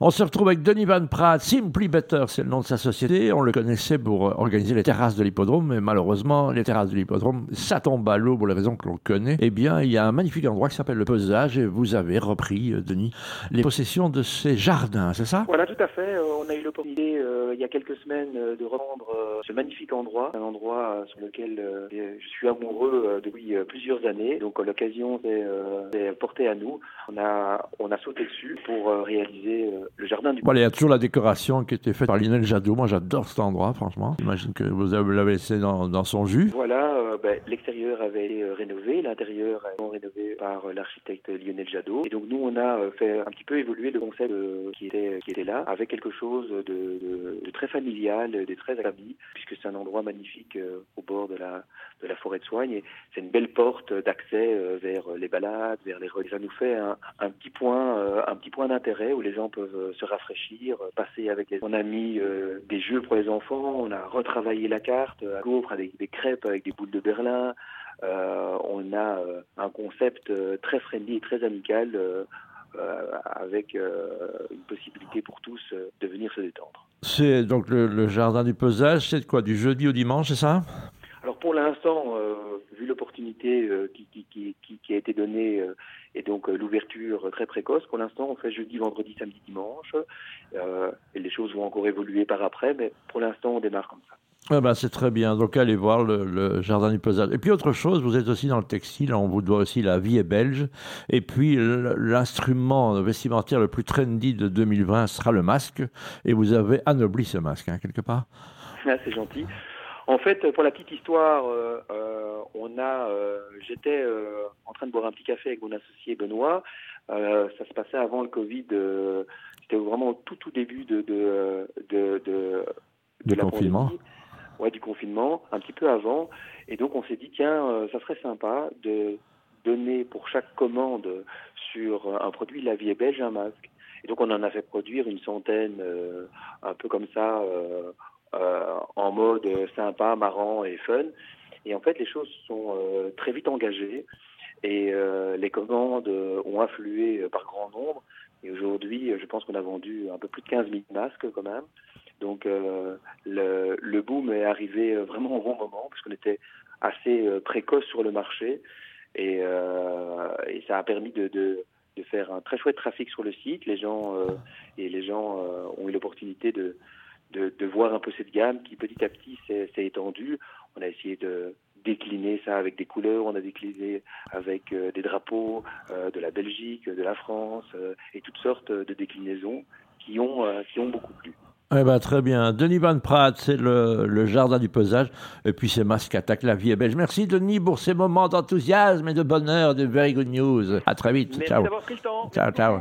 On se retrouve avec Denis Van Praat. Simply Better, c'est le nom de sa société. On le connaissait pour organiser les terrasses de l'hippodrome, mais malheureusement, les terrasses de l'hippodrome, ça tombe à l'eau pour la raison que l'on connaît. Eh bien, il y a un magnifique endroit qui s'appelle le Pesage et vous avez repris, Denis, les possessions de ces jardins, c'est ça? Voilà, tout à fait. On a eu l'opportunité, il y a quelques semaines, de reprendre ce magnifique endroit, un endroit sur lequel je suis amoureux depuis plusieurs années. Donc, l'occasion s'est portée à nous. On a sauté dessus pour réaliser le jardin du... Voilà, il y a toujours la décoration qui a été faite par Lionel Jadot. Moi, j'adore cet endroit, franchement. J'imagine que vous l'avez laissé dans son jus. Voilà, l'extérieur avait été rénové, l'intérieur a été rénové par l'architecte Lionel Jadot. Et donc, nous, on a fait un petit peu évoluer le concept qui était là, avec quelque chose de très familial, de très agréable, puisque c'est un endroit magnifique au bord de la forêt de Soignes. Et c'est une belle porte d'accès vers les balades, vers les relais. Ça nous fait un petit point d'intérêt où les gens peuvent se rafraîchir, passer avec les... On a mis des jeux pour les enfants, on a retravaillé la carte à Gaufre avec des crêpes avec des boules de Berlin. On a un concept très friendly et très amical avec une possibilité pour tous de venir se détendre. C'est donc le jardin du Pesage, c'est quoi, du jeudi au dimanche, c'est ça? Alors pour l'instant, vu l'opportunité qui a été donnée et donc l'ouverture très précoce, pour l'instant on fait jeudi, vendredi, samedi, dimanche. Et les choses vont encore évoluer par après, mais pour l'instant on démarre comme ça. Ah ben, c'est très bien, donc allez voir le jardin du Pesage. Et puis autre chose, vous êtes aussi dans le textile, on vous doit aussi la vie est belge, et puis l'instrument vestimentaire le plus trendy de 2020 sera le masque, et vous avez anobli ce masque, hein, quelque part. Ah, c'est gentil. En fait, pour la petite histoire, j'étais en train de boire un petit café avec mon associé Benoît. Ça se passait avant le Covid. C'était vraiment au tout début de la confinement. pandémie. Ouais, du confinement, un petit peu avant. Et donc, on s'est dit, tiens, ça serait sympa de donner pour chaque commande sur un produit La Vie est belge un masque. Et donc, on en a fait produire une centaine, un peu comme ça, en mode sympa, marrant et fun. Et en fait, les choses sont très vite engagées et les commandes ont afflué par grand nombre. Et aujourd'hui, je pense qu'on a vendu un peu plus de 15 000 masques quand même. Donc le boom est arrivé vraiment au bon moment puisqu'on était assez précoce sur le marché et ça a permis de faire un très chouette trafic sur le site. Les gens ont eu l'opportunité de voir un peu cette gamme qui petit à petit s'est étendue. On a essayé de décliner ça avec des couleurs, on a décliné avec des drapeaux de la Belgique, de la France et toutes sortes de déclinaisons qui ont beaucoup plu. Eh ben, très bien. Denis Van Praat, c'est le jardin du Pesage. Et puis c'est Masque Attaque, la vie est belge. Merci Denis pour ces moments d'enthousiasme et de bonheur, de very good news. À très vite. Merci Ciao. d'avoir pris le temps. Ciao, ciao.